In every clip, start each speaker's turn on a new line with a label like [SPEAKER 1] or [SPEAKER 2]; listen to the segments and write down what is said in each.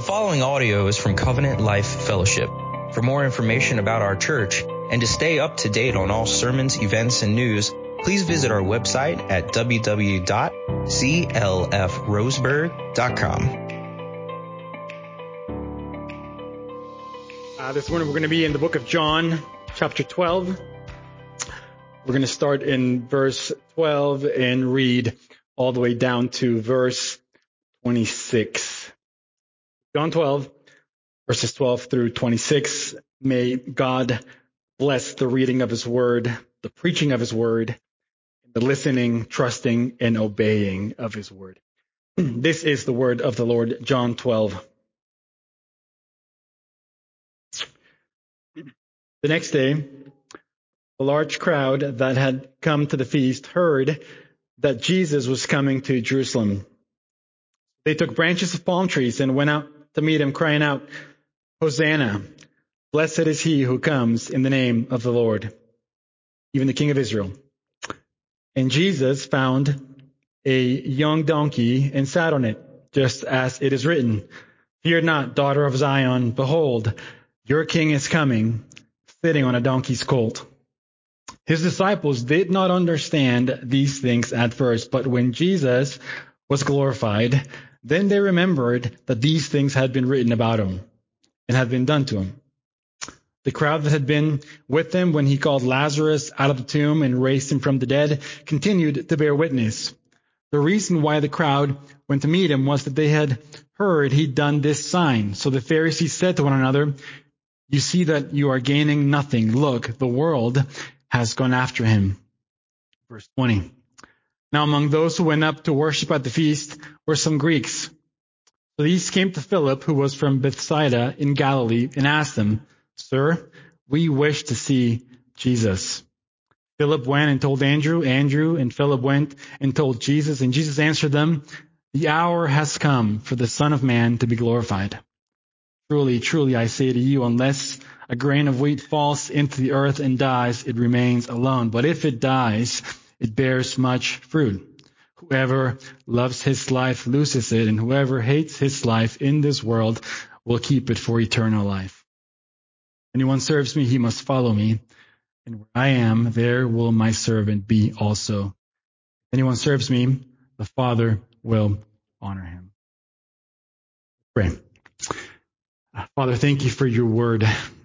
[SPEAKER 1] following audio is from Covenant Life Fellowship. For more information about our church and to stay up to date on all sermons, events, and news, please visit our website at www.clfroseburg.com.
[SPEAKER 2] This morning we're going to be in the book of John, chapter 12. We're going to start in verse 12 and read all the way down to verse 26. John 12, verses 12 through 26. May God bless the reading of His word, the preaching of His word, the listening, trusting, and obeying of His word. This is the word of the Lord, John 12. The next day, a large crowd that had come to the feast heard that Jesus was coming to Jerusalem. They took branches of palm trees and went out to meet Him, crying out, "Hosanna! Blessed is He who comes in the name of the Lord, even the King of Israel." And Jesus found a young donkey and sat on it, just as it is written, "Fear not, daughter of Zion, behold, your king is coming, sitting on a donkey's colt." His disciples did not understand these things at first, but when Jesus was glorified, then they remembered that these things had been written about Him and had been done to Him. The crowd that had been with Him when He called Lazarus out of the tomb and raised him from the dead continued to bear witness. The reason why the crowd went to meet Him was that they had heard He'd done this sign. So the Pharisees said to one another, "You see that you are gaining nothing. Look, the world has gone after Him." Verse 20. Now among those who went up to worship at the feast were some Greeks. So these came to Philip, who was from Bethsaida in Galilee, and asked him, "Sir, we wish to see Jesus." Philip went and told Andrew. Andrew and Philip went and told Jesus. And Jesus answered them, "The hour has come for the Son of Man to be glorified. Truly, truly, I say to you, unless a grain of wheat falls into the earth and dies, it remains alone. But if it dies, it bears much fruit. Whoever loves his life loses it, and whoever hates his life in this world will keep it for eternal life. Anyone serves me, he must follow me, and where I am, there will my servant be also. If anyone serves me, the Father will honor him." Pray. Father, thank you for your word.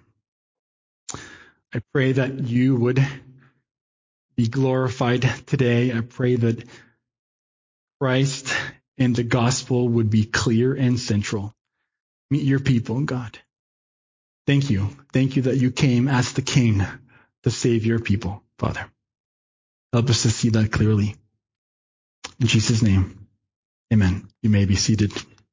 [SPEAKER 2] I pray that you would be glorified today. I pray that Christ and the gospel would be clear and central. Meet your people, God. Thank you. Thank you that you came as the King to save your people, Father. Help us to see that clearly. In Jesus' name, amen. You may be seated.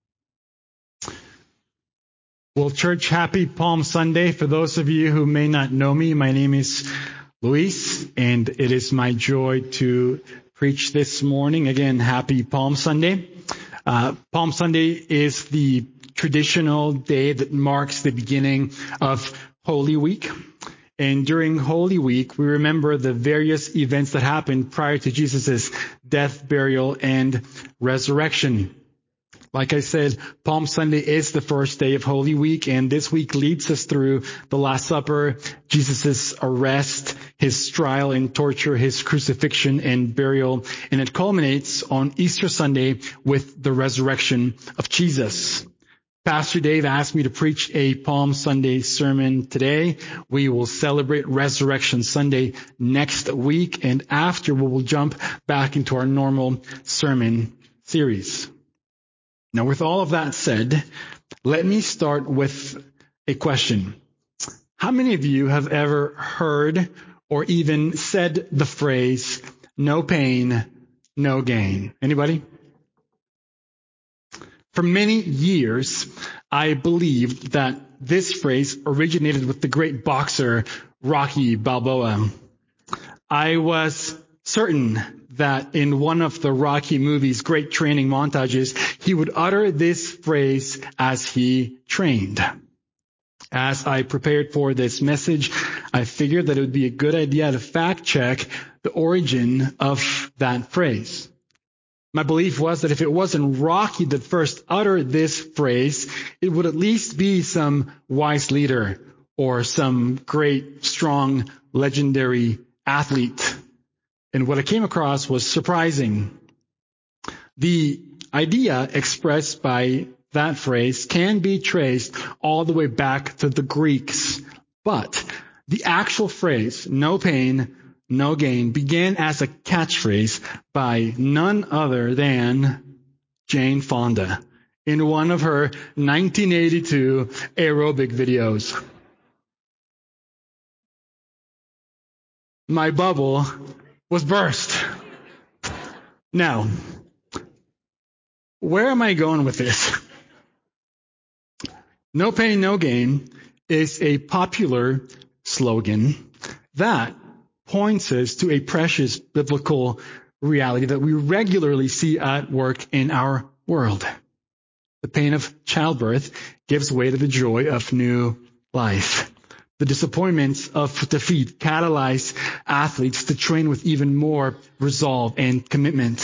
[SPEAKER 2] Well, church, happy Palm Sunday. For those of you who may not know me, my name is Luis, and it is my joy to preach this morning. Again, happy Palm Sunday. Palm Sunday is the traditional day that marks the beginning of Holy Week. And during Holy Week, we remember the various events that happened prior to Jesus' death, burial, and resurrection. Like I said, Palm Sunday is the first day of Holy Week, and this week leads us through the Last Supper, Jesus' arrest, His trial and torture, His crucifixion and burial, and it culminates on Easter Sunday with the resurrection of Jesus. Pastor Dave asked me to preach a Palm Sunday sermon today. We will celebrate Resurrection Sunday next week, and after we will jump back into our normal sermon series. Now, with all of that said, let me start with a question. How many of you have ever heard or even said the phrase, "no pain, no gain"? Anybody? For many years, I believed that this phrase originated with the great boxer Rocky Balboa. I was certain that in one of the Rocky movies' great training montages, he would utter this phrase as he trained. As I prepared for this message, I figured that it would be a good idea to fact check the origin of that phrase. My belief was that if it wasn't Rocky that first uttered this phrase, it would at least be some wise leader or some great, strong, legendary athlete. And what I came across was surprising. The idea expressed by that phrase can be traced all the way back to the Greeks. But the actual phrase, no pain, no gain, began as a catchphrase by none other than Jane Fonda in one of her 1982 aerobic videos. My bubble was burst. Now, where am I going with this? No pain, no gain is a popular slogan that points us to a precious biblical reality that we regularly see at work in our world. The pain of childbirth gives way to the joy of new life. The disappointments of defeat catalyze athletes to train with even more resolve and commitment.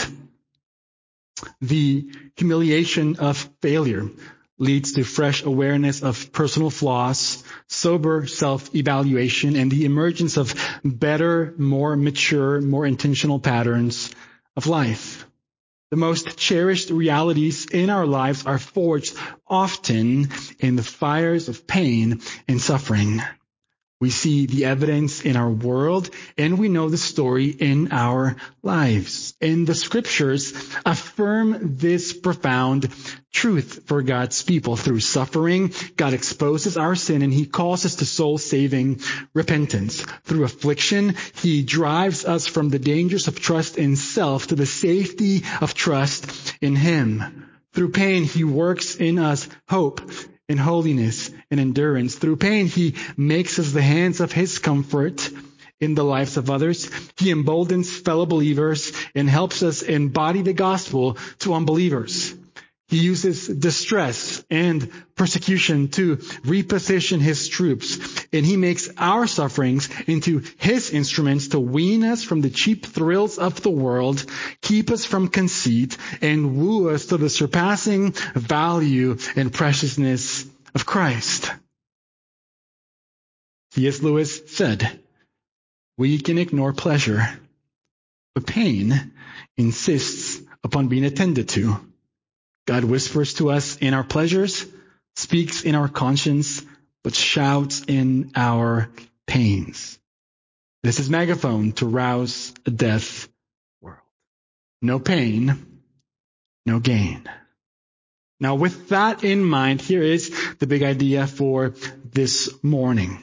[SPEAKER 2] The humiliation of failure leads to fresh awareness of personal flaws, sober self-evaluation, and the emergence of better, more mature, more intentional patterns of life. The most cherished realities in our lives are forged often in the fires of pain and suffering. We see the evidence in our world, and we know the story in our lives. And the scriptures affirm this profound truth for God's people. Through suffering, God exposes our sin, and He calls us to soul-saving repentance. Through affliction, He drives us from the dangers of trust in self to the safety of trust in Him. Through pain, He works in us hope, in holiness and endurance. Through pain, He makes us the hands of His comfort in the lives of others. He emboldens fellow believers and helps us embody the gospel to unbelievers. He uses distress and persecution to reposition His troops, and He makes our sufferings into His instruments to wean us from the cheap thrills of the world, keep us from conceit, and woo us to the surpassing value and preciousness of Christ. C.S. Lewis said, "We can ignore pleasure, but pain insists upon being attended to. God whispers to us in our pleasures, speaks in our conscience, but shouts in our pains." This is megaphone to rouse a deaf world. No pain, no gain. Now, with that in mind, here is the big idea for this morning.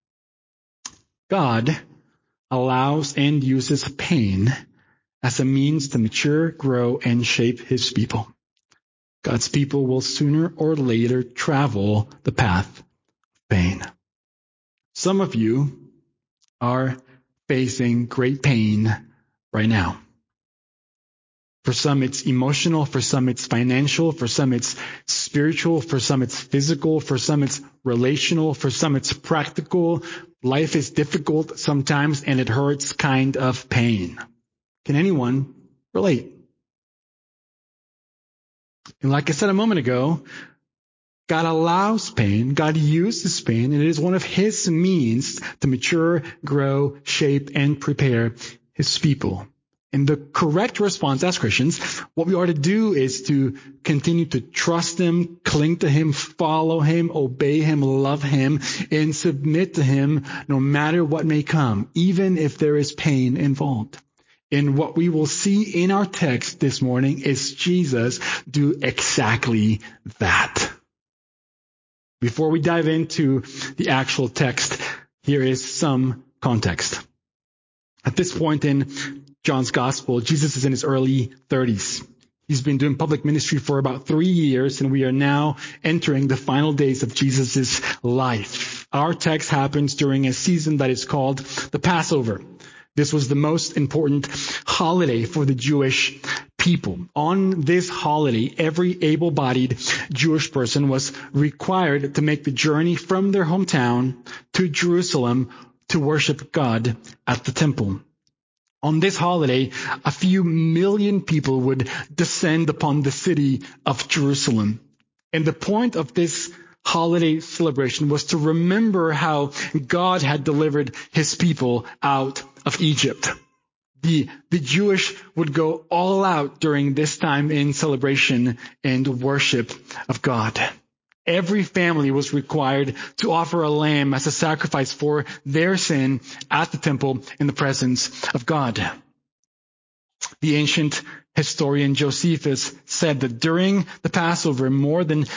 [SPEAKER 2] God allows and uses pain as a means to mature, grow, and shape His people. God's people will sooner or later travel the path of pain. Some of you are facing great pain right now. For some, it's emotional. For some, it's financial. For some, it's spiritual. For some, it's physical. For some, it's relational. For some, it's practical. Life is difficult sometimes, and it hurts kind of pain. Can anyone relate? And like I said a moment ago, God allows pain, God uses pain, and it is one of His means to mature, grow, shape, and prepare His people. And the correct response as Christians, what we are to do is to continue to trust Him, cling to Him, follow Him, obey Him, love Him, and submit to Him no matter what may come, even if there is pain involved. And what we will see in our text this morning is Jesus do exactly that. Before we dive into the actual text, here is some context. At this point in John's Gospel, Jesus is in his early 30s. He's been doing public ministry for about 3 years, and we are now entering the final days of Jesus' life. Our text happens during a season that is called the Passover. This was the most important holiday for the Jewish people. On this holiday, every able-bodied Jewish person was required to make the journey from their hometown to Jerusalem to worship God at the temple. On this holiday, a few million people would descend upon the city of Jerusalem. And the point of this holiday celebration was to remember how God had delivered his people out of Egypt. The Jewish would go all out during this time in celebration and worship of God. Every family was required to offer a lamb as a sacrifice for their sin at the temple in the presence of God. The ancient historian Josephus said that during the Passover, more than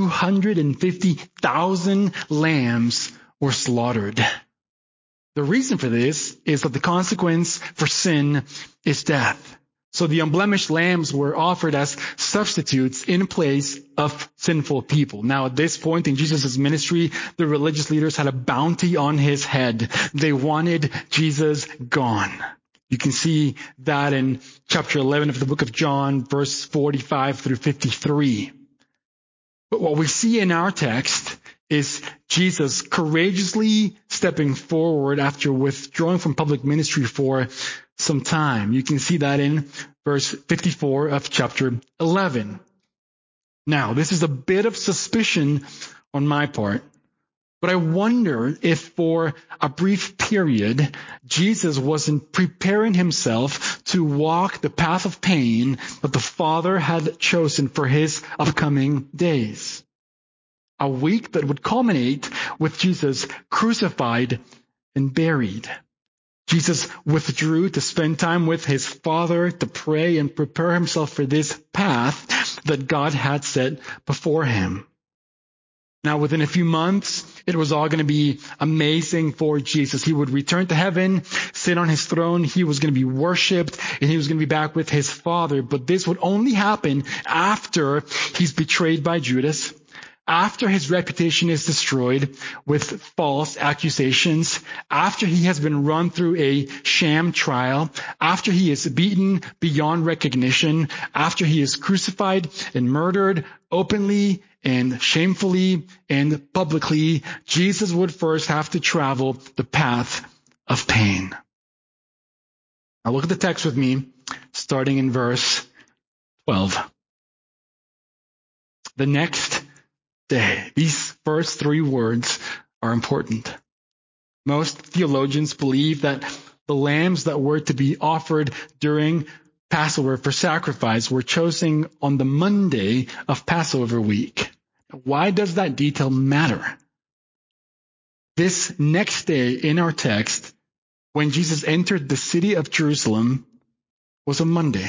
[SPEAKER 2] 250,000 lambs were slaughtered. The reason for this is that the consequence for sin is death. So the unblemished lambs were offered as substitutes in place of sinful people. Now, at this point in Jesus' ministry, the religious leaders had a bounty on his head. They wanted Jesus gone. You can see that in chapter 11 of the book of John, verse 45 through 53. But what we see in our text is Jesus courageously stepping forward after withdrawing from public ministry for some time. You can see that in verse 54 of chapter 11. Now, this is a bit of suspicion on my part, but I wonder if for a brief period, Jesus wasn't preparing himself to walk the path of pain that the Father had chosen for his upcoming days. A week that would culminate with Jesus crucified and buried. Jesus withdrew to spend time with his Father, to pray and prepare himself for this path that God had set before him. Now, within a few months, it was all going to be amazing for Jesus. He would return to heaven, sit on his throne. He was going to be worshipped, and he was going to be back with his Father. But this would only happen after he's betrayed by Judas, after his reputation is destroyed with false accusations, after he has been run through a sham trial, after he is beaten beyond recognition, after he is crucified and murdered openly and shamefully and publicly, Jesus would first have to travel the path of pain. Now look at the text with me, starting in verse 12. The next day. These first three words are important. Most theologians believe that the lambs that were to be offered during Passover for sacrifice were chosen on the Monday of Passover week. Why does that detail matter? This next day in our text, when Jesus entered the city of Jerusalem, was a Monday.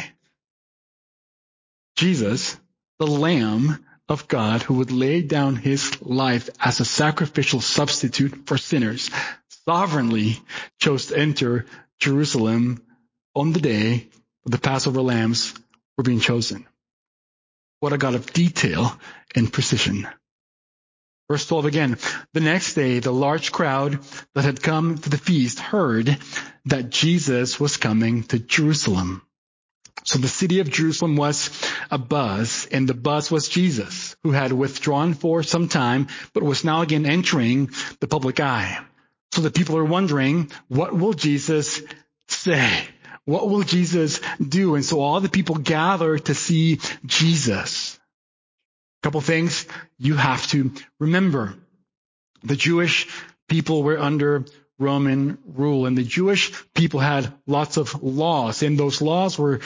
[SPEAKER 2] Jesus, the Lamb of God, who would lay down his life as a sacrificial substitute for sinners, sovereignly chose to enter Jerusalem on the day the Passover lambs were being chosen. What a God of detail and precision. Verse 12 again. The next day, the large crowd that had come to the feast heard that Jesus was coming to Jerusalem. So the city of Jerusalem was abuzz, and the buzz was Jesus, who had withdrawn for some time, but was now again entering the public eye. So the people are wondering, what will Jesus say? What will Jesus do? And so all the people gather to see Jesus. A couple things you have to remember. The Jewish people were under Roman rule, and the Jewish people had lots of laws, and those laws were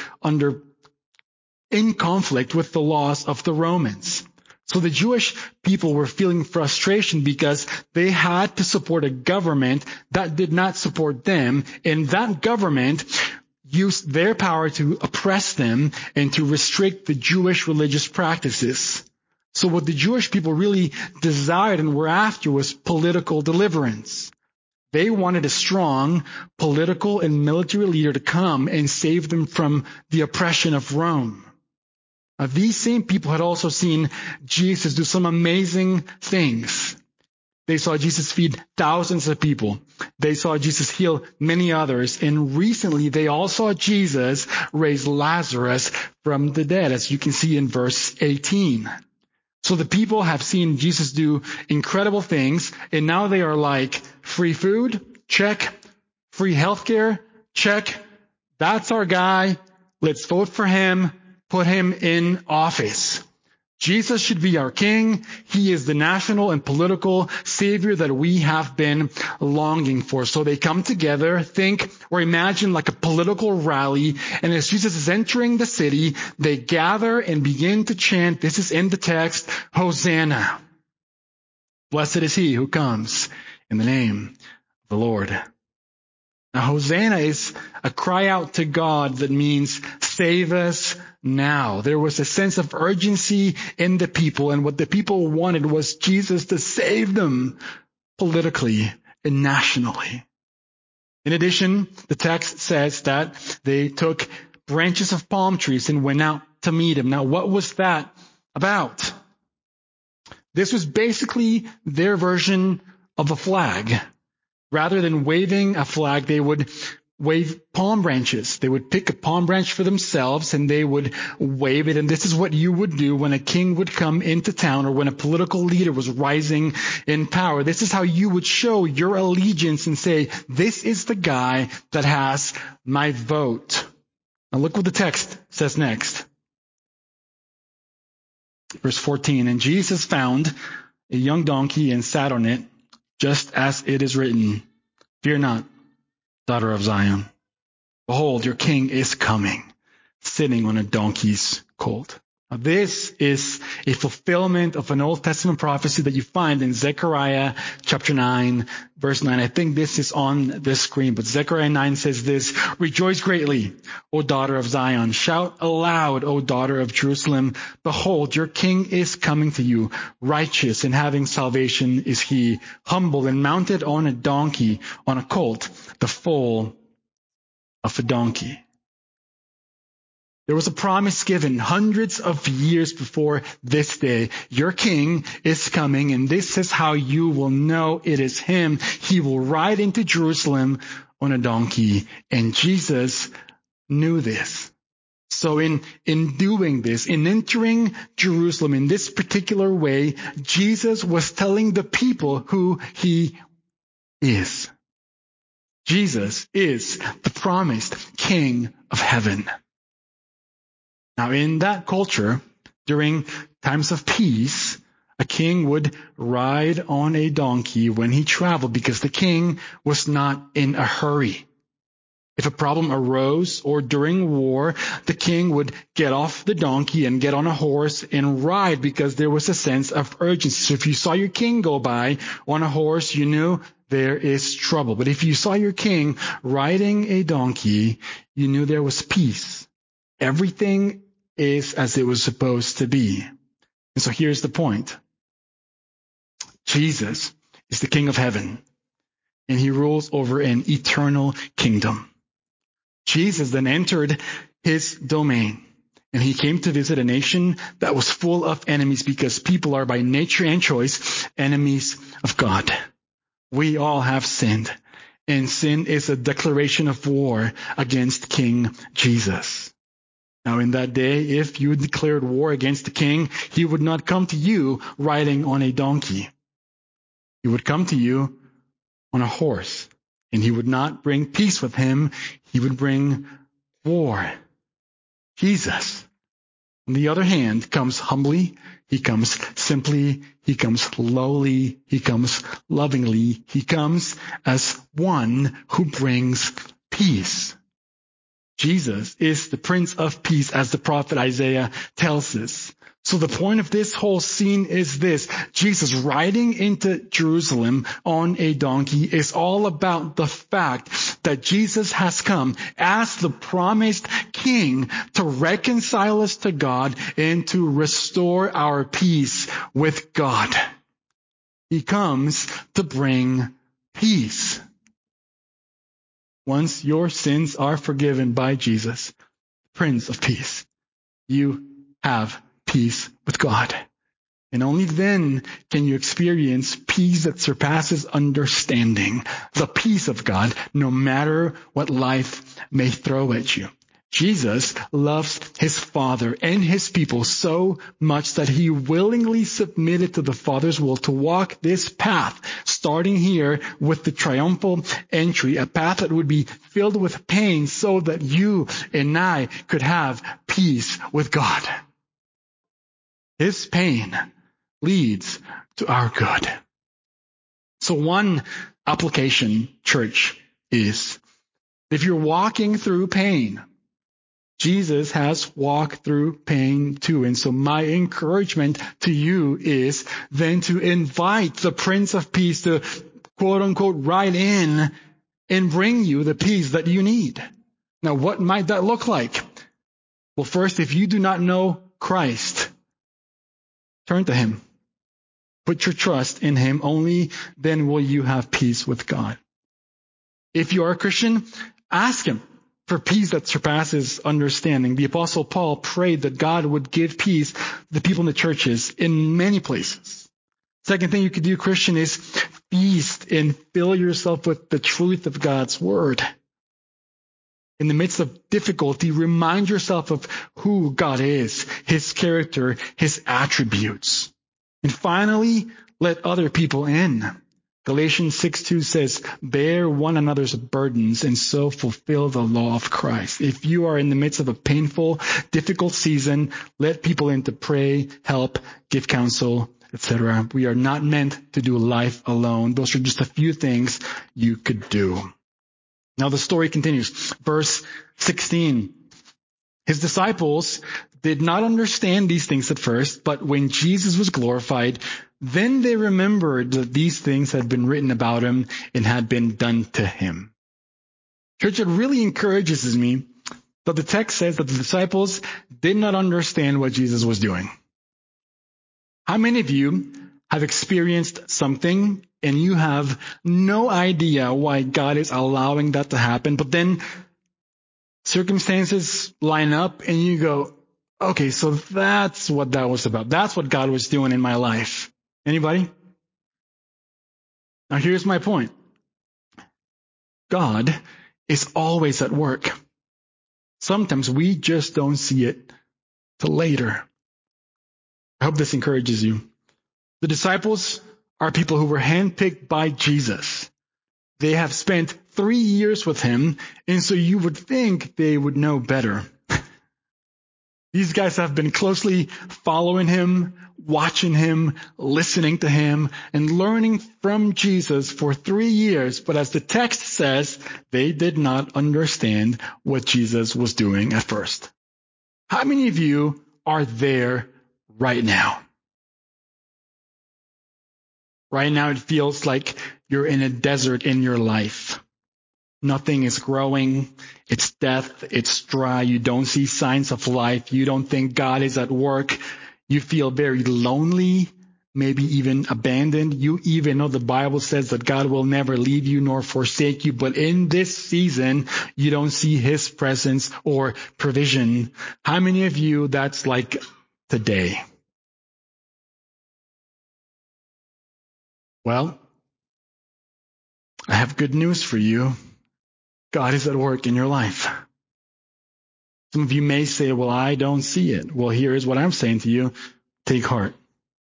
[SPEAKER 2] in conflict with the laws of the Romans. So the Jewish people were feeling frustration because they had to support a government that did not support them, and that government used their power to oppress them and to restrict the Jewish religious practices. So what the Jewish people really desired and were after was political deliverance. They wanted a strong political and military leader to come and save them from the oppression of Rome. Now, these same people had also seen Jesus do some amazing things. They saw Jesus feed thousands of people. They saw Jesus heal many others. And recently, they all saw Jesus raise Lazarus from the dead, as you can see in verse 18. So the people have seen Jesus do incredible things, and now they are like, free food? Check. Free healthcare? Check. That's our guy. Let's vote for him, put him in office. Jesus should be our king. He is the national and political savior that we have been longing for. So they come together, think or imagine like a political rally. And as Jesus is entering the city, they gather and begin to chant. This is in the text, Hosanna. Blessed is he who comes in the name of the Lord. Now, Hosanna is a cry out to God that means save us now. There was a sense of urgency in the people, and what the people wanted was Jesus to save them politically and nationally. In addition, the text says that they took branches of palm trees and went out to meet him. Now, what was that about? This was basically their version of a flag. Rather than waving a flag, they would wave palm branches. They would pick a palm branch for themselves and they would wave it. And this is what you would do when a king would come into town or when a political leader was rising in power. This is how you would show your allegiance and say, this is the guy that has my vote. Now look what the text says next. Verse 14, and Jesus found a young donkey and sat on it, just as it is written, fear not, daughter of Zion. Behold, your king is coming, sitting on a donkey's colt. Now, this is a fulfillment of an Old Testament prophecy that you find in Zechariah chapter 9, verse 9. I think this is on the screen, but Zechariah 9 says this, rejoice greatly, O daughter of Zion. Shout aloud, O daughter of Jerusalem. Behold, your king is coming to you. Righteous and having salvation is he, humble and mounted on a donkey, on a colt, the foal of a donkey. There was a promise given hundreds of years before this day. Your king is coming, and this is how you will know it is him. He will ride into Jerusalem on a donkey. And Jesus knew this. So in doing this, in entering Jerusalem in this particular way, Jesus was telling the people who he is. Jesus is the promised King of heaven. Now, in that culture, during times of peace, a king would ride on a donkey when he traveled because the king was not in a hurry. If a problem arose or during war, the king would get off the donkey and get on a horse and ride because there was a sense of urgency. So if you saw your king go by on a horse, you knew there is trouble. But if you saw your king riding a donkey, you knew there was peace. Everything is as it was supposed to be. And so here's the point. Jesus is the King of heaven, and he rules over an eternal kingdom. Jesus then entered his domain, and he came to visit a nation that was full of enemies because people are by nature and choice enemies of God. We all have sinned, and sin is a declaration of war against King Jesus. Now, in that day, if you declared war against the king, he would not come to you riding on a donkey. He would come to you on a horse, and he would not bring peace with him. He would bring war. Jesus, on the other hand, comes humbly. He comes simply. He comes lowly. He comes lovingly. He comes as one who brings peace. Jesus is the Prince of Peace, as the prophet Isaiah tells us. So the point of this whole scene is this. Jesus riding into Jerusalem on a donkey is all about the fact that Jesus has come as the promised King to reconcile us to God and to restore our peace with God. He comes to bring peace. Once your sins are forgiven by Jesus, Prince of Peace, you have peace with God. And only then can you experience peace that surpasses understanding, the peace of God, no matter what life may throw at you. Jesus loves his Father and his people so much that he willingly submitted to the Father's will to walk this path, starting here with the triumphal entry, a path that would be filled with pain so that you and I could have peace with God. His pain leads to our good. So one application, church, is if you're walking through pain, Jesus has walked through pain too. And so my encouragement to you is then to invite the Prince of Peace to quote unquote ride in and bring you the peace that you need. Now, what might that look like? Well, first, if you do not know Christ, turn to him. Put your trust in him. Only then will you have peace with God. If you are a Christian, ask him for peace that surpasses understanding. The Apostle Paul prayed that God would give peace to the people in the churches in many places. Second thing you could do, Christian, is feast and fill yourself with the truth of God's word. In the midst of difficulty, remind yourself of who God is, his character, his attributes. And finally, let other people in. Galatians 6:2 says, bear one another's burdens and so fulfill the law of Christ. If you are in the midst of a painful, difficult season, let people in to pray, help, give counsel, etc. We are not meant to do life alone. Those are just a few things you could do. Now the story continues. Verse 16. His disciples did not understand these things at first, but when Jesus was glorified, then they remembered that these things had been written about him and had been done to him. Church, it really encourages me that the text says that the disciples did not understand what Jesus was doing. How many of you have experienced something and you have no idea why God is allowing that to happen, but then circumstances line up and you go, okay, so that's what that was about. That's what God was doing in my life. Anybody? Now here's my point. God is always at work. Sometimes we just don't see it till later. I hope this encourages you. The disciples are people who were handpicked by Jesus. They have spent 3 years with him, and so you would think they would know better. These guys have been closely following him, watching him, listening to him, and learning from Jesus for 3 years. But as the text says, they did not understand what Jesus was doing at first. How many of you are there right now? Right now it feels like you're in a desert in your life. Nothing is growing. It's death. It's dry. You don't see signs of life. You don't think God is at work. You feel very lonely, maybe even abandoned. You even know the Bible says that God will never leave you nor forsake you. But in this season, you don't see his presence or provision. How many of you that's like today? Well, I have good news for you. God is at work in your life. Some of you may say, well, I don't see it. Well, here's what I'm saying to you. Take heart.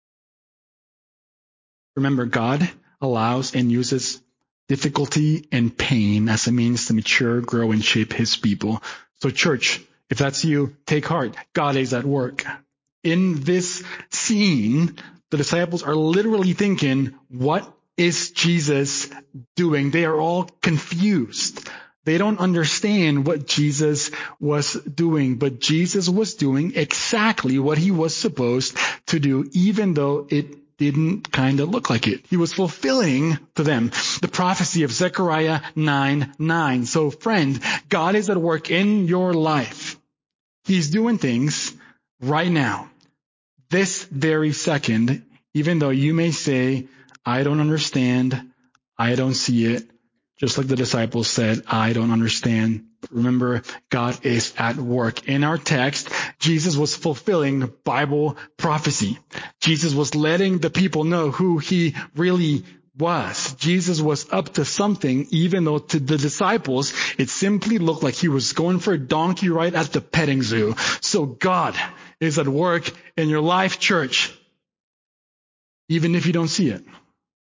[SPEAKER 2] Remember, God allows and uses difficulty and pain as a means to mature, grow, and shape his people. So church, if that's you, take heart. God is at work. In this scene, the disciples are literally thinking, what is Jesus doing? They are all confused. They don't understand what Jesus was doing, but Jesus was doing exactly what he was supposed to do, even though it didn't kind of look like it. He was fulfilling to them the prophecy of Zechariah 9:9. So friend, God is at work in your life. He's doing things right now, this very second, even though you may say, I don't understand, I don't see it. Just like the disciples said, I don't understand. But remember, God is at work. In our text, Jesus was fulfilling Bible prophecy. Jesus was letting the people know who he really Jesus was up to something, even though to the disciples, it simply looked like he was going for a donkey ride at the petting zoo. So God is at work in your life, church, even if you don't see it.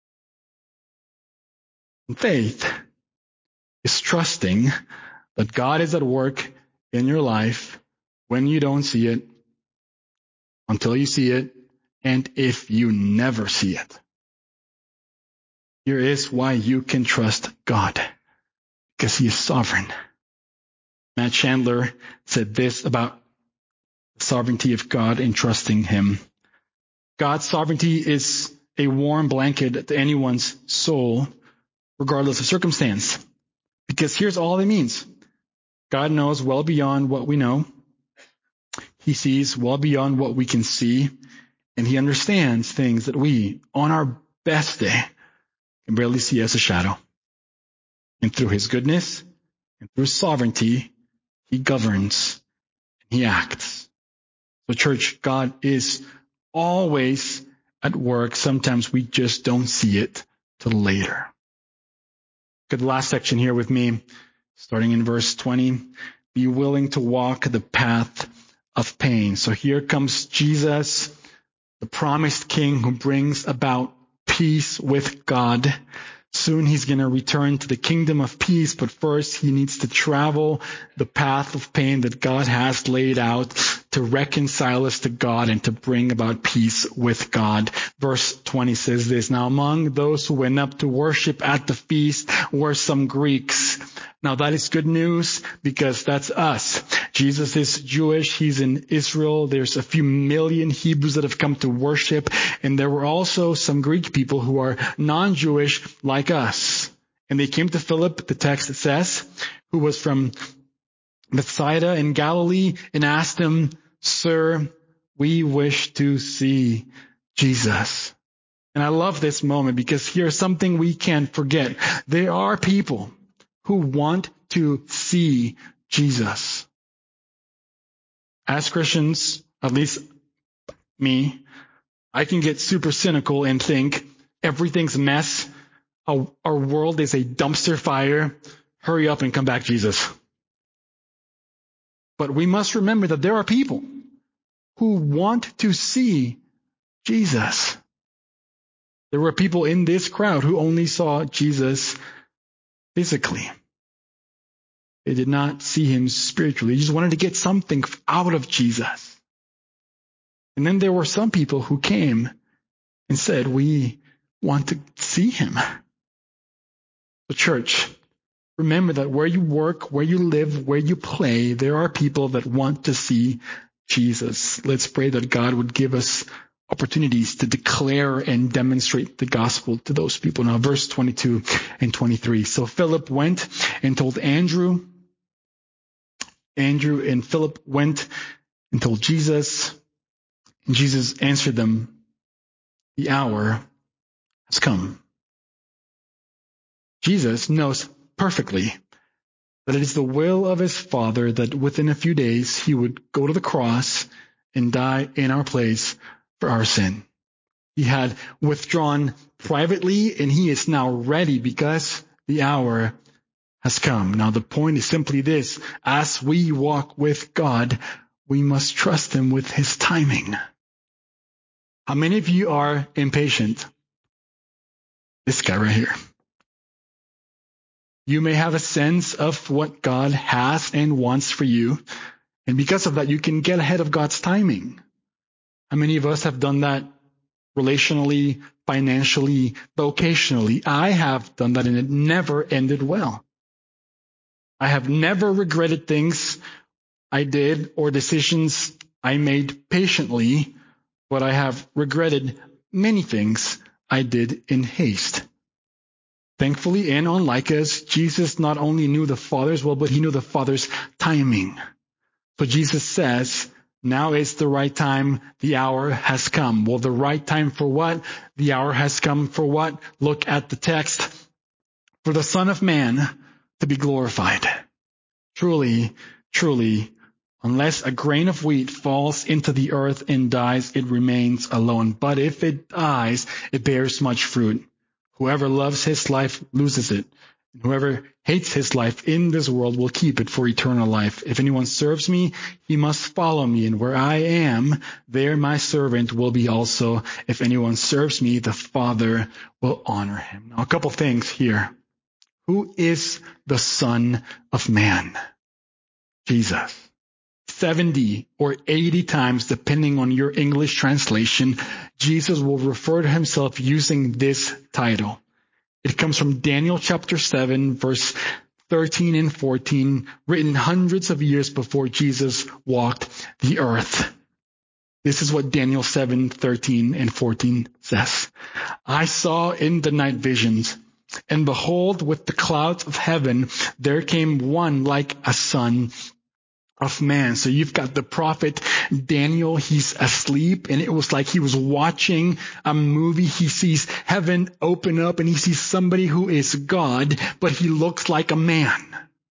[SPEAKER 2] Faith is trusting that God is at work in your life when you don't see it, until you see it, and if you never see it. Here is why you can trust God, because he is sovereign. Matt Chandler said this about the sovereignty of God and trusting him. God's sovereignty is a warm blanket to anyone's soul, regardless of circumstance. Because here's all it means. God knows well beyond what we know. He sees well beyond what we can see. And he understands things that we, on our best day, can barely see as a shadow. And through his goodness and through his sovereignty, he governs and he acts. So church, God is always at work. Sometimes we just don't see it till later. Look at the last section here with me, starting in verse 20. Be willing to walk the path of pain. So here comes Jesus, the promised king who brings about peace with God. Soon he's going to return to the kingdom of peace, but first he needs to travel the path of pain that God has laid out to reconcile us to God and to bring about peace with God. Verse 20 says this, Now among those who went up to worship at the feast were some Greeks. Now that is good news because that's us. Jesus is Jewish. He's in Israel. There's a few million Hebrews that have come to worship. And there were also some Greek people who are non-Jewish like us. And they came to Philip, the text says, who was from Bethsaida in Galilee, and asked him, Sir, we wish to see Jesus. And I love this moment because here's something we can't forget. There are people who want to see Jesus. As Christians, at least me, I can get super cynical and think everything's a mess. Our world is a dumpster fire. Hurry up and come back, Jesus. But we must remember that there are people who want to see Jesus. There were people in this crowd who only saw Jesus physically. They did not see him spiritually. They just wanted to get something out of Jesus. And then there were some people who came and said, we want to see him. The church, remember that where you work, where you live, where you play, there are people that want to see Jesus. Let's pray that God would give us opportunities to declare and demonstrate the gospel to those people. Now, verse 22 and 23. So Philip went and told Andrew and Philip went and told Jesus. And Jesus answered them, the hour has come. Jesus knows perfectly that it is the will of his Father that within a few days he would go to the cross and die in our place for our sin. He had withdrawn privately and he is now ready because the hour has come. Now the point is simply this. As we walk with God, we must trust him with his timing. How many of you are impatient? This guy right here. You may have a sense of what God has and wants for you. And because of that, you can get ahead of God's timing. How many of us have done that relationally, financially, vocationally? I have done that and it never ended well. I have never regretted things I did or decisions I made patiently, but I have regretted many things I did in haste. Thankfully, and unlike us, Jesus not only knew the Father's will, but he knew the Father's timing. So Jesus says, now is the right time. The hour has come. Well, the right time for what? The hour has come for what? Look at the text. For the Son of Man to be glorified. Truly, truly, unless a grain of wheat falls into the earth and dies, it remains alone. But if it dies, it bears much fruit. Whoever loves his life loses it. And whoever hates his life in this world will keep it for eternal life. If anyone serves me, he must follow me. And where I am, there my servant will be also. If anyone serves me, the Father will honor him. Now, a couple things here. Who is the Son of Man? Jesus. 70 or 80 times, depending on your English translation, Jesus will refer to himself using this title. It comes from Daniel chapter 7, verse 13 and 14, written hundreds of years before Jesus walked the earth. This is what Daniel 7, 13 and 14 says. I saw in the night visions, and behold, with the clouds of heaven, there came one like a son of man. So you've got the prophet Daniel. He's asleep, and it was like he was watching a movie. He sees heaven open up, and he sees somebody who is God, but he looks like a man.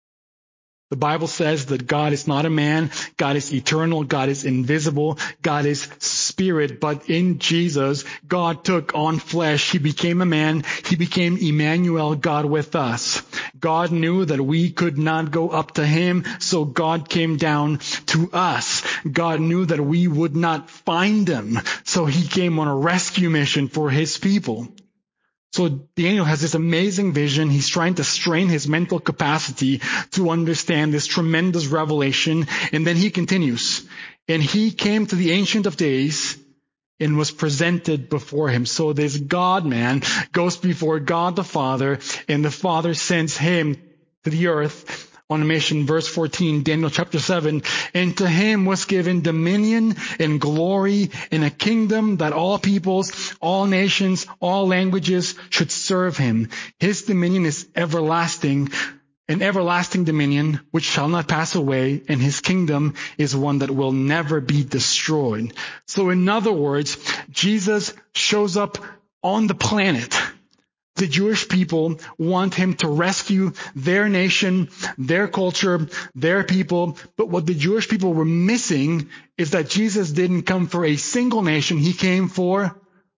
[SPEAKER 2] The Bible says that God is not a man. God is eternal. God is invisible. God is spirit. But in Jesus, God took on flesh. He became a man. He became Emmanuel, God with us. God knew that we could not go up to him, so God came down to us. God knew that we would not find him, so he came on a rescue mission for his people. So Daniel has this amazing vision. He's trying to strain his mental capacity to understand this tremendous revelation. And then he continues. And he came to the Ancient of Days and was presented before him. So this God-man goes before God the Father, and the Father sends him to the earth on a mission. Verse 14, Daniel chapter 7, and to him was given dominion and glory and a kingdom that all peoples, all nations, all languages should serve him. His dominion is everlasting, an everlasting dominion which shall not pass away, and his kingdom is one that will never be destroyed. So in other words, Jesus shows up on the planet. The Jewish people want him to rescue their nation, their culture, their people. But what the Jewish people were missing is that Jesus didn't come for a single nation. He came for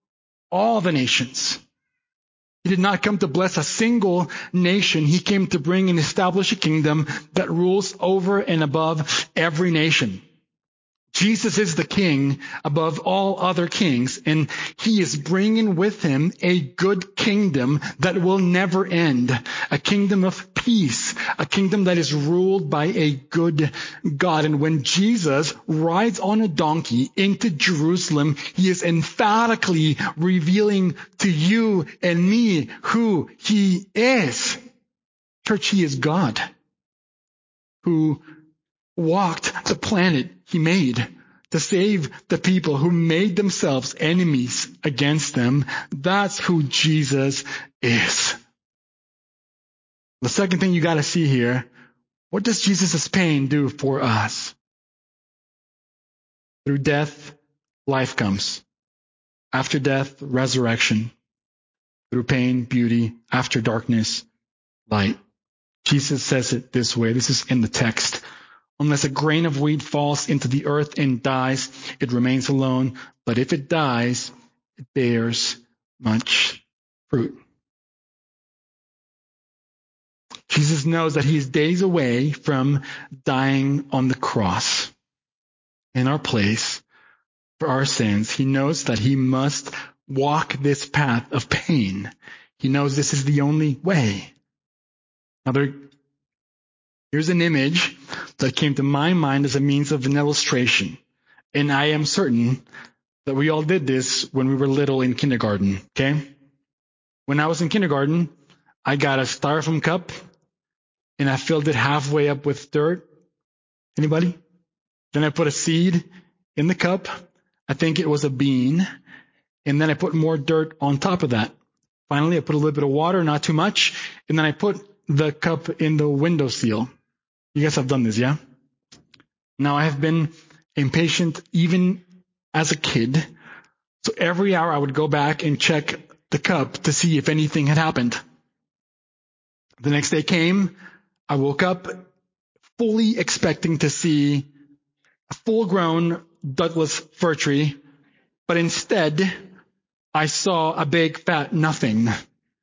[SPEAKER 2] all the nations. He did not come to bless a single nation. He came to bring and establish a kingdom that rules over and above every nation. Jesus is the king above all other kings, and he is bringing with him a good kingdom that will never end, a kingdom of peace, a kingdom that is ruled by a good God. And when Jesus rides on a donkey into Jerusalem, he is emphatically revealing to you and me who he is. Church, he is God who walked the planet he made to save the people who made themselves enemies against them. That's who Jesus is. The second thing you got to see here, what does Jesus' pain do for us? Through death, life comes. After death, resurrection. Through pain, beauty. After darkness, light. Jesus says it this way. This is in the text. Unless a grain of wheat falls into the earth and dies, it remains alone. But if it dies, it bears much fruit. Jesus knows that he is days away from dying on the cross in our place for our sins. He knows that he must walk this path of pain. He knows this is the only way. Now, here's an image that came to my mind as a means of an illustration. And I am certain that we all did this when we were little in kindergarten, okay? When I was in kindergarten, I got a styrofoam cup and I filled it halfway up with dirt. Anybody? Then I put a seed in the cup. I think it was a bean. And then I put more dirt on top of that. Finally, I put a little bit of water, not too much. And then I put the cup in the windowsill. You guys have done this, yeah? Now, I have been impatient even as a kid. So every hour I would go back and check the cup to see if anything had happened. The next day came. I woke up fully expecting to see a full-grown Douglas fir tree, but instead I saw a big fat nothing.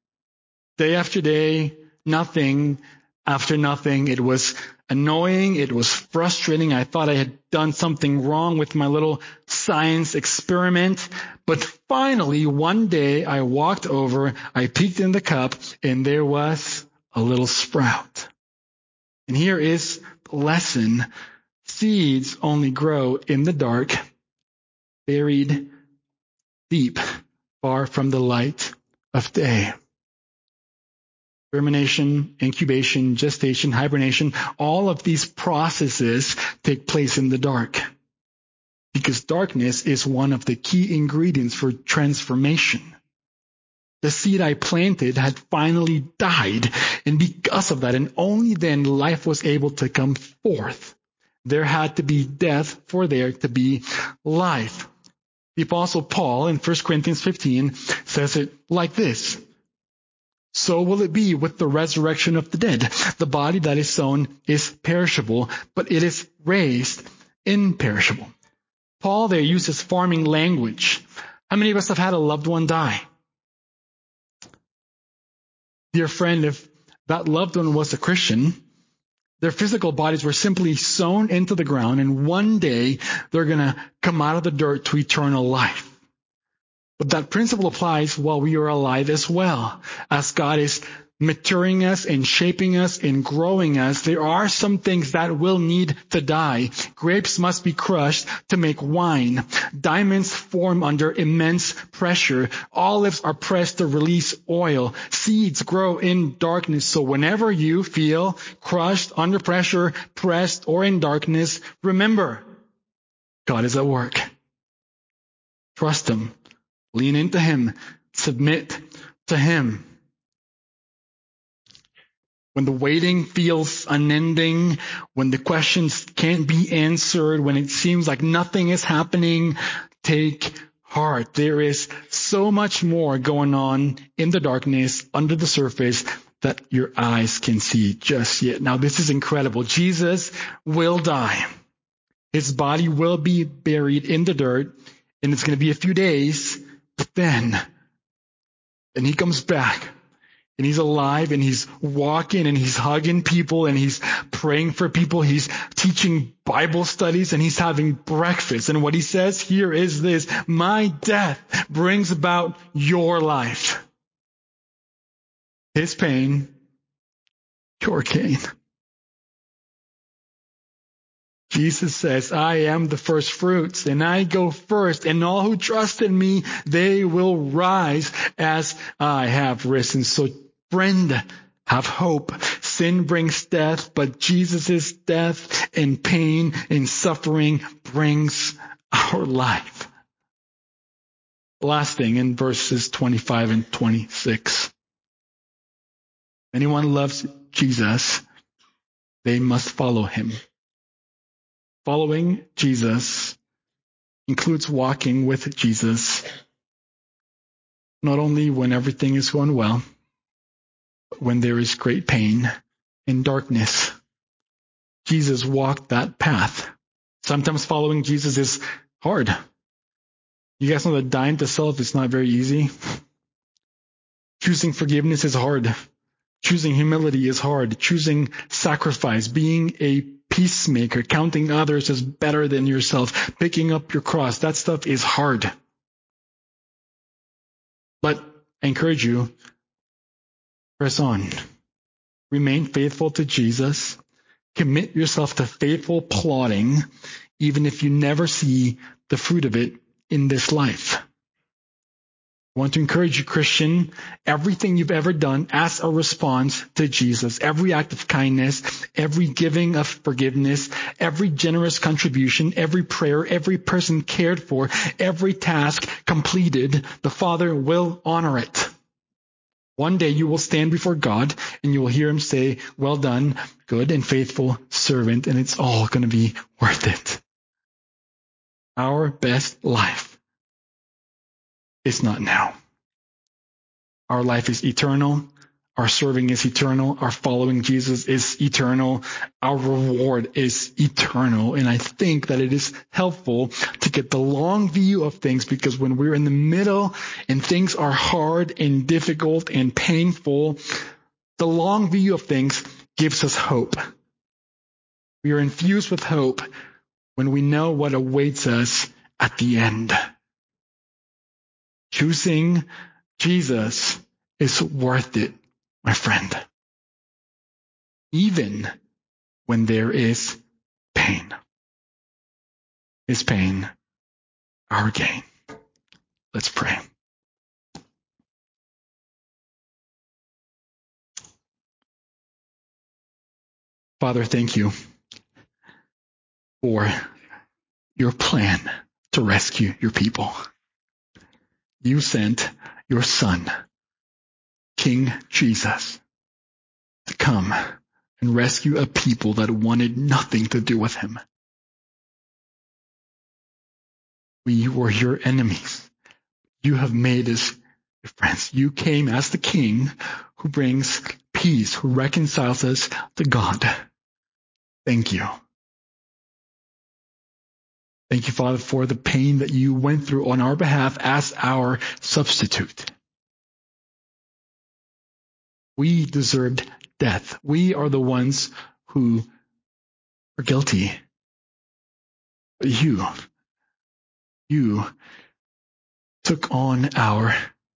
[SPEAKER 2] Day after day, nothing after nothing. It was annoying. It was frustrating. I thought I had done something wrong with my little science experiment. But finally, one day I walked over, I peeked in the cup, and there was a little sprout. And here is the lesson. Seeds only grow in the dark, buried deep, far from the light of day. Germination, incubation, gestation, hibernation, all of these processes take place in the dark. Because darkness is one of the key ingredients for transformation. The seed I planted had finally died, and because of that, and only then, life was able to come forth. There had to be death for there to be life. The Apostle Paul in 1 Corinthians 15 says it like this. So will it be with the resurrection of the dead. The body that is sown is perishable, but it is raised imperishable. Paul there uses farming language. How many of us have had a loved one die? Dear friend, if that loved one was a Christian, their physical bodies were simply sown into the ground, and one day they're going to come out of the dirt to eternal life. But that principle applies while we are alive as well. As God is maturing us and shaping us and growing us, there are some things that will need to die. Grapes must be crushed to make wine. Diamonds form under immense pressure. Olives are pressed to release oil. Seeds grow in darkness. So whenever you feel crushed, under pressure, pressed, or in darkness, remember, God is at work. Trust Him. Lean into Him. Submit to Him. When the waiting feels unending, when the questions can't be answered, when it seems like nothing is happening, take heart. There is so much more going on in the darkness, under the surface, that your eyes can see just yet. Now, this is incredible. Jesus will die. His body will be buried in the dirt, and it's going to be a few days. But then He comes back, and He's alive, and He's walking, and He's hugging people, and He's praying for people. He's teaching Bible studies, and He's having breakfast. And what He says here is this: my death brings about your life. His pain, your gain. Jesus says, I am the first fruits, and I go first, and all who trust in me, they will rise as I have risen. So, friend, have hope. Sin brings death, but Jesus' death and pain and suffering brings our life. Last thing in verses 25 and 26. Anyone loves Jesus, they must follow Him. Following Jesus includes walking with Jesus, not only when everything is going well, but when there is great pain and darkness. Jesus walked that path. Sometimes following Jesus is hard. You guys know that dying to self is not very easy. Choosing forgiveness is hard. Choosing humility is hard. Choosing sacrifice, being a peacemaker, counting others as better than yourself, picking up your cross, that stuff is hard. But I encourage you, press on. Remain faithful to Jesus. Commit yourself to faithful plodding, even if you never see the fruit of it in this life. I want to encourage you, Christian, everything you've ever done as a response to Jesus, every act of kindness, every giving of forgiveness, every generous contribution, every prayer, every person cared for, every task completed, the Father will honor it. One day you will stand before God and you will hear Him say, well done, good and faithful servant, and it's all going to be worth it. Our best life is not now. Our life is eternal. Our serving is eternal. Our following Jesus is eternal. Our reward is eternal. And I think that it is helpful to get the long view of things, because when we're in the middle and things are hard and difficult and painful, the long view of things gives us hope. We are infused with hope when we know what awaits us at the end. Choosing Jesus is worth it, my friend. Even when there is pain. Is pain our gain? Let's pray. Father, thank you for your plan to rescue your people. You sent your Son, King Jesus, to come and rescue a people that wanted nothing to do with him. We were your enemies. You have made us your friends. You came as the King who brings peace, who reconciles us to God. Thank you. Thank you, Father, for the pain that you went through on our behalf as our substitute. We deserved death. We are the ones who are guilty. But you took on our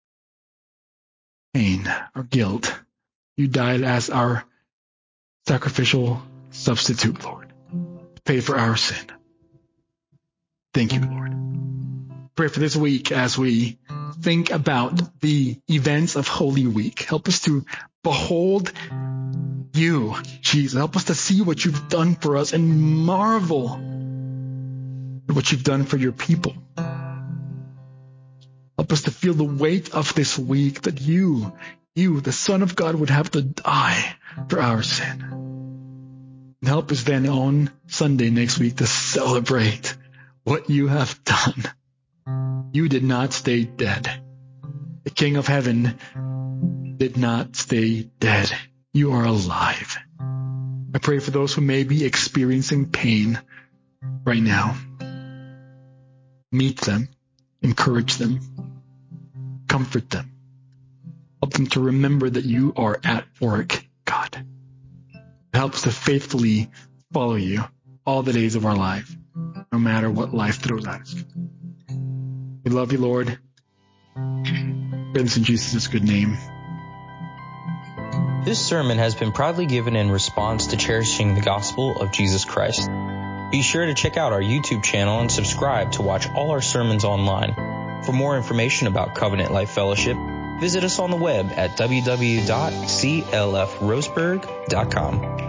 [SPEAKER 2] pain, our guilt. You died as our sacrificial substitute, Lord, to pay for our sin. Thank you, Lord. Pray for this week as we think about the events of Holy Week. Help us to behold you, Jesus. Help us to see what you've done for us and marvel at what you've done for your people. Help us to feel the weight of this week, that you, the Son of God, would have to die for our sin. And help us then on Sunday next week to celebrate what you have done. You did not stay dead. The King of Heaven did not stay dead. You are alive. I pray for those who may be experiencing pain right now. Meet them, encourage them, comfort them. Help them to remember that you are at work, God. Help us to faithfully follow you all the days of our life, no matter what life throws at us. We love you, Lord. Pray this in Jesus' good name.
[SPEAKER 1] This sermon has been proudly given in response to cherishing the gospel of Jesus Christ. Be sure to check out our YouTube channel and subscribe to watch all our sermons online. For more information about Covenant Life Fellowship, visit us on the web at www.clfroseburg.com.